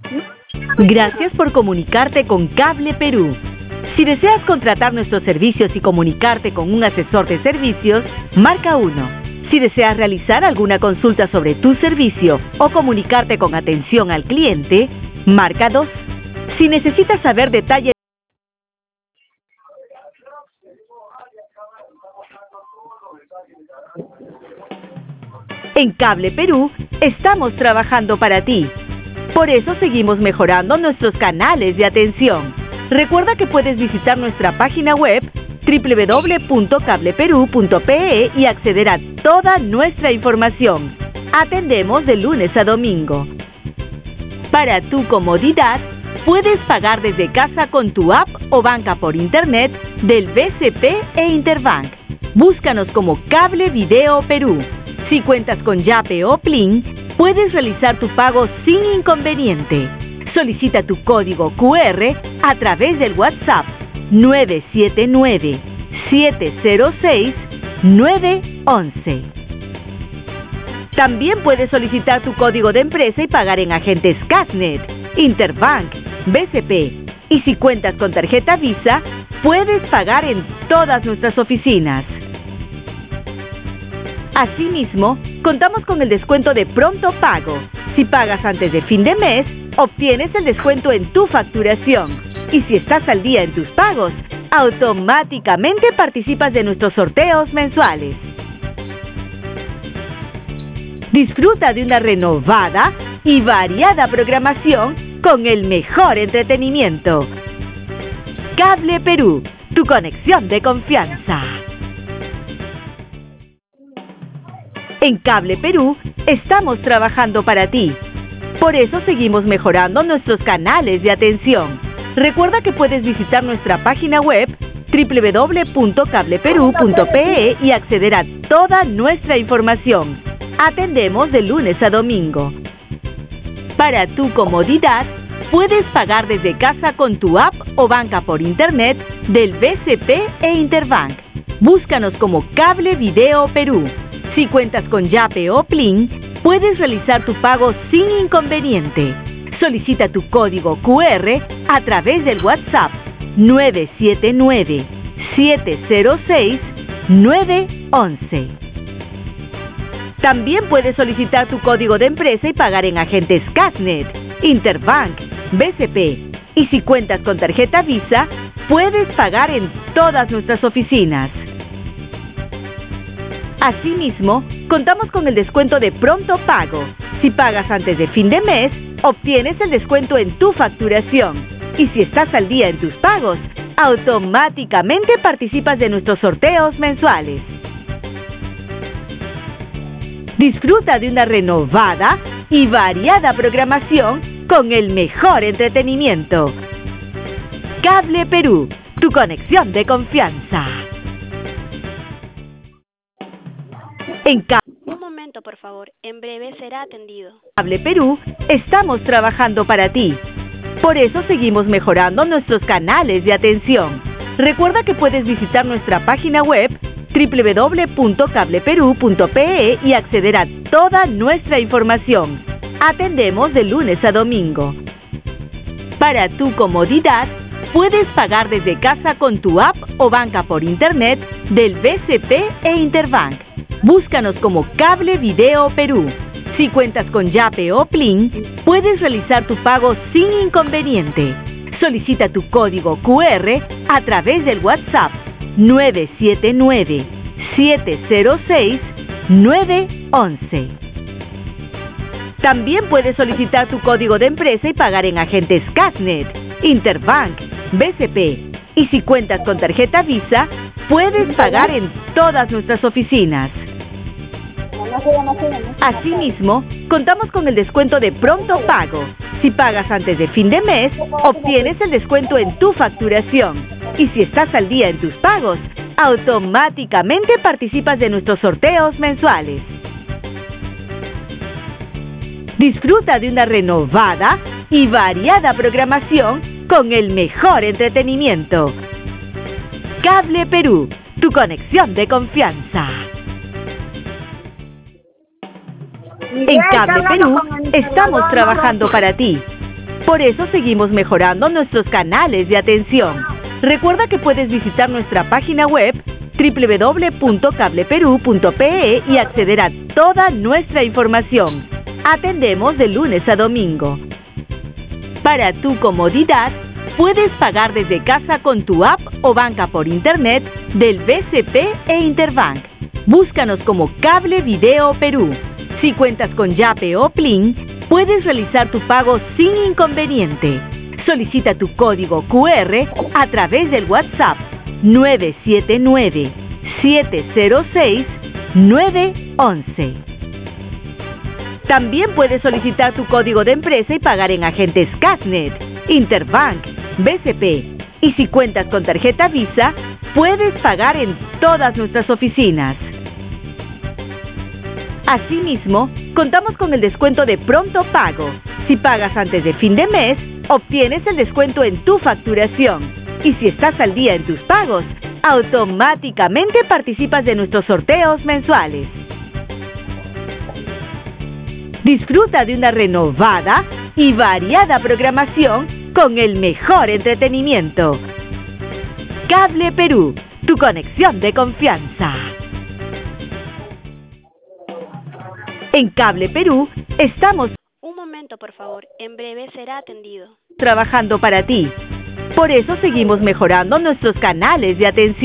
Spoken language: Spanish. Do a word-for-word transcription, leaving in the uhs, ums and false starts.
Gracias por comunicarte con Cable Perú. Si deseas contratar nuestros servicios y comunicarte con un asesor de servicios, marca uno. Si deseas realizar alguna consulta sobre tu servicio o comunicarte con atención al cliente, marca dos. Si necesitas saber detalles en Cable Perú, estamos trabajando para ti. Por eso seguimos mejorando nuestros canales de atención. Recuerda que puedes visitar nuestra página web doble u doble u doble u punto cable perú punto pe e y acceder a toda nuestra información. Atendemos de lunes a domingo. Para tu comodidad, puedes pagar desde casa con tu app o banca por internet del B C P e Interbank. Búscanos como Cable Video Perú. Si cuentas con Yape o Plin, puedes realizar tu pago sin inconveniente. Solicita tu código cu erre a través del WhatsApp nueve siete nueve, siete cero seis, nueve once. También puedes solicitar tu código de empresa y pagar en agentes Casnet, Interbank, B C P. Y si cuentas con tarjeta Visa, puedes pagar en todas nuestras oficinas. Asimismo, contamos con el descuento de pronto pago. Si pagas antes de fin de mes, obtienes el descuento en tu facturación. Y si estás al día en tus pagos, automáticamente participas de nuestros sorteos mensuales. Disfruta de una renovada y variada programación con el mejor entretenimiento. Cable Perú, tu conexión de confianza. En Cable Perú, estamos trabajando para ti. Por eso seguimos mejorando nuestros canales de atención. Recuerda que puedes visitar nuestra página web doble u doble u doble u punto cable perú punto pe e y acceder a toda nuestra información. Atendemos de lunes a domingo. Para tu comodidad, puedes pagar desde casa con tu app o banca por internet del B C P e Interbank. Búscanos como Cable Video Perú. Si cuentas con Yape o Plin, puedes realizar tu pago sin inconveniente. Solicita tu código cu erre a través del WhatsApp nueve siete nueve, siete cero seis, nueve once. También puedes solicitar tu código de empresa y pagar en agentes Casnet, Interbank, B C P. Y si cuentas con tarjeta Visa, puedes pagar en todas nuestras oficinas. Asimismo, contamos con el descuento de pronto pago. Si pagas antes de fin de mes, obtienes el descuento en tu facturación. Y si estás al día en tus pagos, automáticamente participas de nuestros sorteos mensuales. Disfruta de una renovada y variada programación con el mejor entretenimiento. Cable Perú, tu conexión de confianza. En Cable Un momento, por favor. En breve será atendido. Cable Perú, estamos trabajando para ti. Por eso seguimos mejorando nuestros canales de atención. Recuerda que puedes visitar nuestra página web doble u doble u doble u punto cable perú punto pe e y acceder a toda nuestra información. Atendemos de lunes a domingo. Para tu comodidad, puedes pagar desde casa con tu app o banca por internet del B C P e Interbank. Búscanos como Cable Video Perú. Si cuentas con Yape o Plin, puedes realizar tu pago sin inconveniente. Solicita tu código cu erre a través del WhatsApp nueve siete nueve, siete cero seis, nueve once. También puedes solicitar tu código de empresa y pagar en agentes Casnet, Interbank, B C P. Y si cuentas con tarjeta Visa, puedes pagar en todas nuestras oficinas. Asimismo, contamos con el descuento de pronto pago. Si pagas antes de fin de mes, obtienes el descuento en tu facturación. Y si estás al día en tus pagos, automáticamente participas de nuestros sorteos mensuales. Disfruta de una renovada y variada programación con el mejor entretenimiento. Cable Perú, tu conexión de confianza. En Cable Perú, estamos trabajando para ti. Por eso seguimos mejorando nuestros canales de atención. Recuerda que puedes visitar nuestra página web doble u doble u doble u punto cable perú punto pe e y acceder a toda nuestra información. Atendemos de lunes a domingo. Para tu comodidad, puedes pagar desde casa con tu app o banca por internet del B C P e Interbank. Búscanos como Cable Video Perú. Si cuentas con Yape o Plin, puedes realizar tu pago sin inconveniente. Solicita tu código cu erre a través del WhatsApp nueve siete nueve, siete cero seis, nueve uno uno. También puedes solicitar tu código de empresa y pagar en agentes Casnet, Interbank, B C P. Y si cuentas con tarjeta Visa, puedes pagar en todas nuestras oficinas. Asimismo, contamos con el descuento de pronto pago. Si pagas antes de fin de mes, obtienes el descuento en tu facturación. Y si estás al día en tus pagos, automáticamente participas de nuestros sorteos mensuales. Disfruta de una renovada y variada programación con el mejor entretenimiento. Cable Perú, tu conexión de confianza. En Cable Perú estamos Un momento, por favor. En breve será atendido. trabajando para ti. Por eso seguimos mejorando nuestros canales de atención.